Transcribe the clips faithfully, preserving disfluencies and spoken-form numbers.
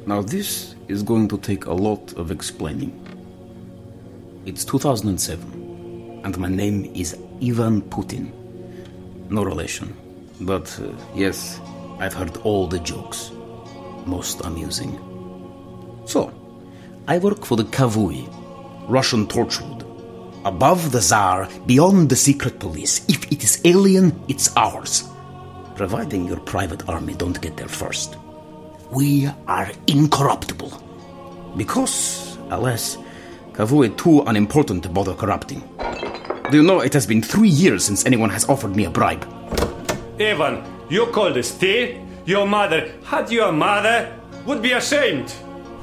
Now this is going to take a lot of explaining. It's two thousand seven, and my name is Ivan Putin. No relation, but uh, yes, I've heard all the jokes. Most amusing. So, I work for the Kavui, Russian Torchwood. Above the Tsar, beyond the secret police. If it is alien, it's ours. Providing your private army don't get there first. We are incorruptible. Because, alas, Kavui too unimportant to bother corrupting. Do you know it has been three years since anyone has offered me a bribe? Ivan, you call this tea? Your mother, had your mother, would be ashamed.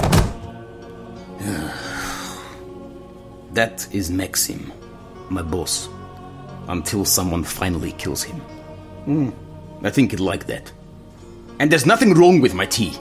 That is Maxim, my boss. Until someone finally kills him. Mm, I think he'd like that. And there's nothing wrong with my tea.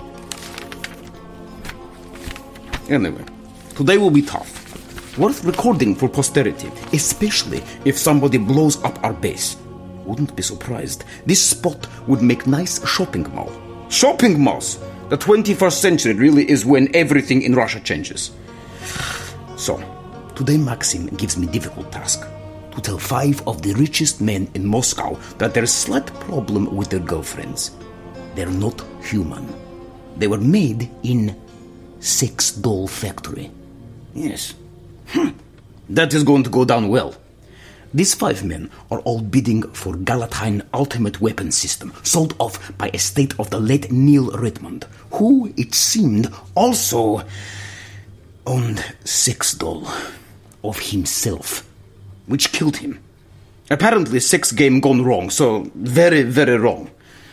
Anyway, today will be tough. Worth recording for posterity, especially if somebody blows up our base. Wouldn't be surprised. This spot would make nice shopping mall. Shopping malls! The twenty-first century really is when everything in Russia changes. So, today Maxim gives me difficult task. To tell five of the richest men in Moscow that there's a slight problem with their girlfriends. They're not human. They were made in sex doll factory. Yes. Hm. That is going to go down well. These five men are all bidding for Galatine Ultimate Weapon System, sold off by estate of the late Neil Redmond, who, it seemed, also owned sex doll of himself, which killed him. Apparently sex game gone wrong, so very, very wrong.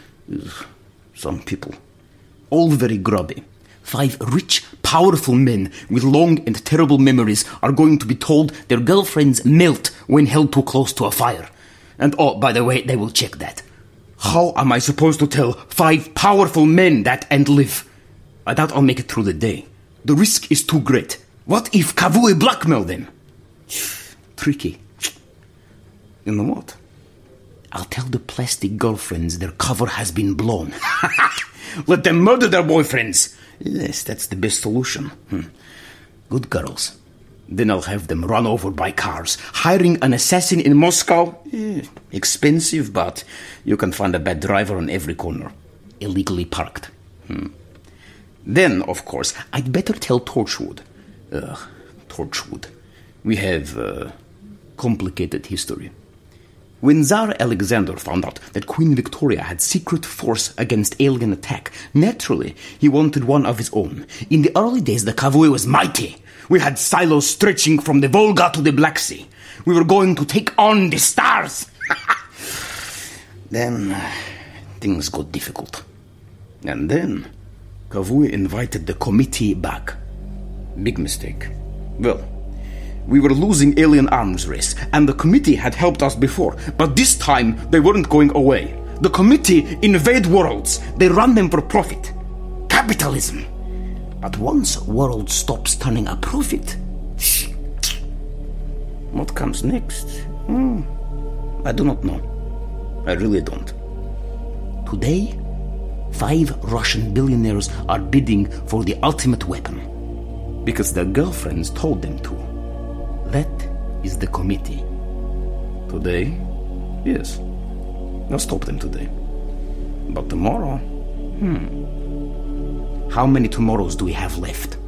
Some people, all very grubby. Five rich, powerful men with long and terrible memories are going to be told their girlfriends melt when held too close to a fire. And oh, by the way, they will check that. How am I supposed to tell five powerful men that and live? I doubt I'll make it through the day. The risk is too great. What if Kavui blackmail them? Tricky. You know what? I'll tell the plastic girlfriends their cover has been blown. Let them murder their boyfriends. Yes, that's the best solution. Hmm. Good girls. Then I'll have them run over by cars. Hiring an assassin in Moscow? Eh, expensive, but you can find a bad driver on every corner. Illegally parked. Hmm. Then, of course, I'd better tell Torchwood. Ugh, Torchwood. We have a complicated history. When Tsar Alexander found out that Queen Victoria had secret force against alien attack, naturally, he wanted one of his own. In the early days, the Kavui was mighty. We had silos stretching from the Volga to the Black Sea. We were going to take on the stars. Then, uh, things got difficult. And then, Kavui invited the committee back. Big mistake. Well, we were losing alien arms race, and the committee had helped us before, but this time they weren't going away. The committee invade worlds. They run them for profit. Capitalism. But once world stops turning a profit, what comes next? Hmm. I do not know. I really don't. Today, five Russian billionaires are bidding for the ultimate weapon because their girlfriends told them to. That is the committee. Today? Yes. I'll stop them today. But tomorrow? Hmm. How many tomorrows do we have left?